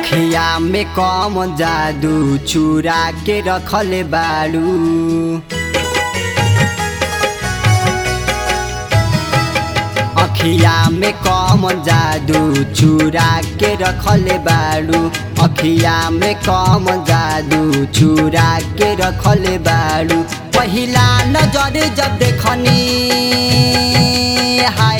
अखिया में कम जादू चुरा के रखले बाड़ू। अखिया में कम जादू चुरा के रखले बाड़ू। अखिया में कम जादू चुरा के रखले बाड़ू। पहिला नजर जब देखनी हाय,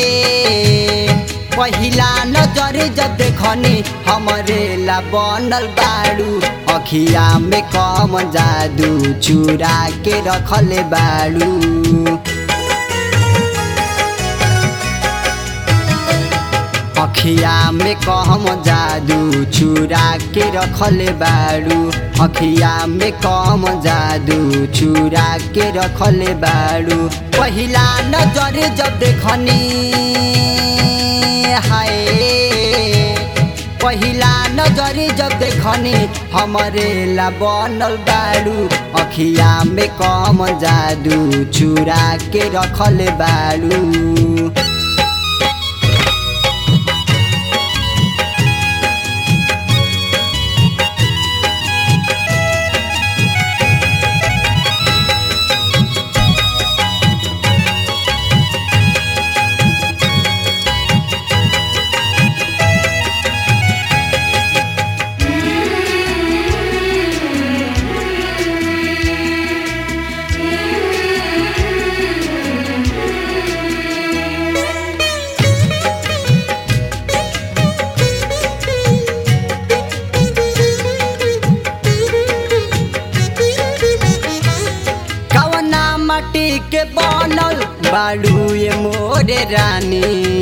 पहिला नजर जब देखनी हमरे ला बनल बाड़ू। अखिया में कम जादू चुरा के रखले बाड़ू। अखिया में कम जादू चुरा के रखले बाड़ू। अखिया में कम जादू चुरा के रखले बाड़ू। पहिला नजर जब देखनी हाय, पहिला नजर जब देखनी हमरे ला बनल बाड़ू। अखिया में कम जादू चुरा के रखले बाड़ू। माटी के बनल बाड़ू ये मोरे रानी।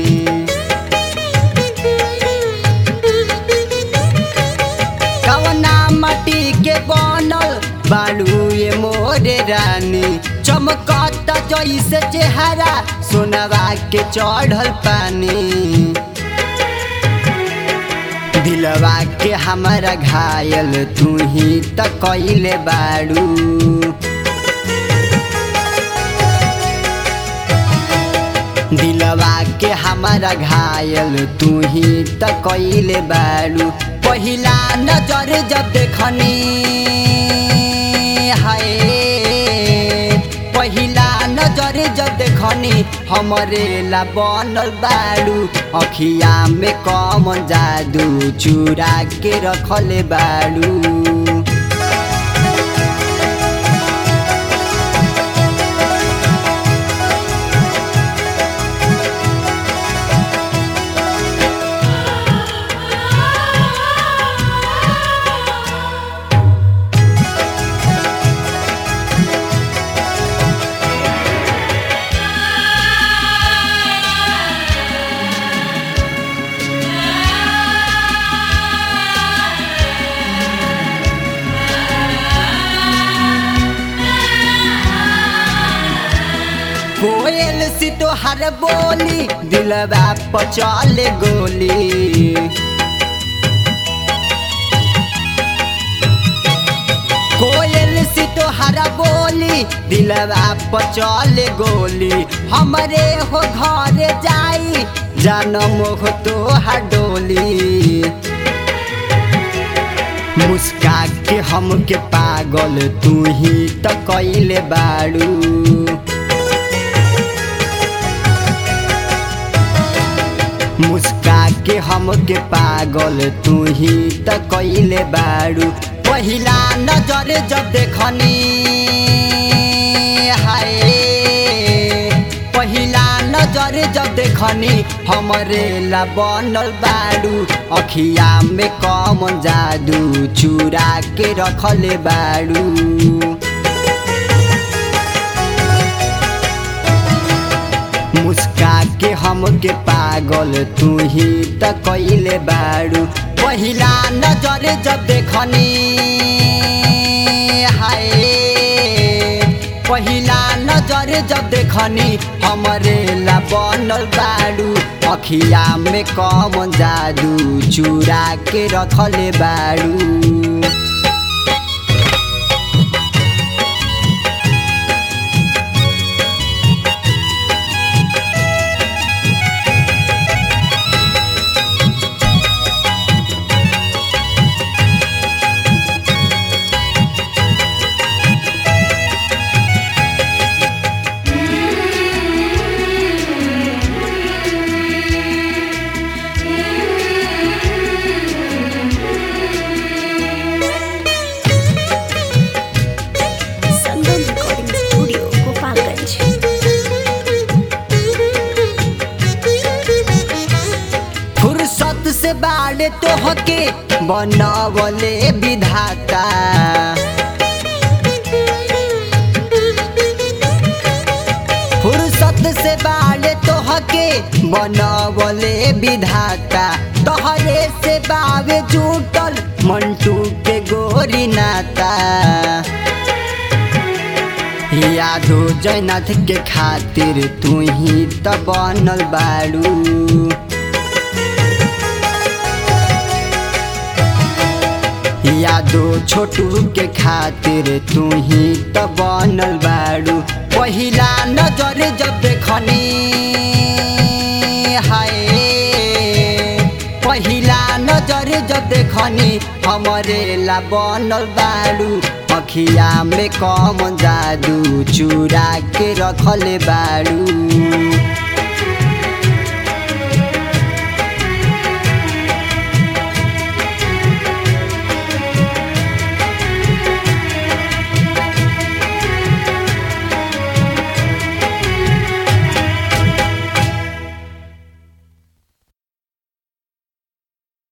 कवना माटी के बनल बाड़ू ये मोरे रानी। चमकता जैसे चेहरा सोनवा के चढ़ल पानी। दिलवा के हमारा घायल तू ही त कइले बाड़ू। दिलवा के हमारा घायल तू ही त कइले बाड़ू। पहिला नजर जब देखनी हाय, पहिला नजर जब देखनी हमरे ला बनल बाड़ू। अखिया में कम जादू चुरा के रखले बाड़ू। कोयल सी तोहर बोली दिलवा पर चले गोली। कोयल सी तोहर बोली दिलवा पर चले गोली। हमरे हो घर जाई जानम हो तोहर डोली। मुस्का के हमके पागल तू ही त कइले बाड़ू। मुस्का के हमके पागल तू ही त कइले बाड़ू। पहिला नजर जब देखनी हाय, पहिला नजर जब देखनी हमरे ला बनल बाड़ू। अखिया में कम जादू चुरा के रखले बाड़ू। मुस्का के हमके पागल तू ही त कइले बाड़ू। पहिला नजर जब देखनी हाय, पहिला नजर जब देखनी हमरे ला बनल बाड़ू। अखिया में कम जादू चुरा के रखले बाड़ू। बाड़े तोहके बनवले विधाता। फुर्सत से बाड़े तोहके बनवले विधाता। तोहरे से बावे जुटल मंटू के गोरी नाता। यादो जयनाथ के खातिर तू ही त बनल बाड़ू। यादो छोटू के खातिर तू ही त बनल बाड़ू। पहिला नजर जब देखनी हाय, पहिला नजर जब देखनी हमरे ला बनल बाड़ू। अखिया में कम जादू चुरा के रखले बाड़ू।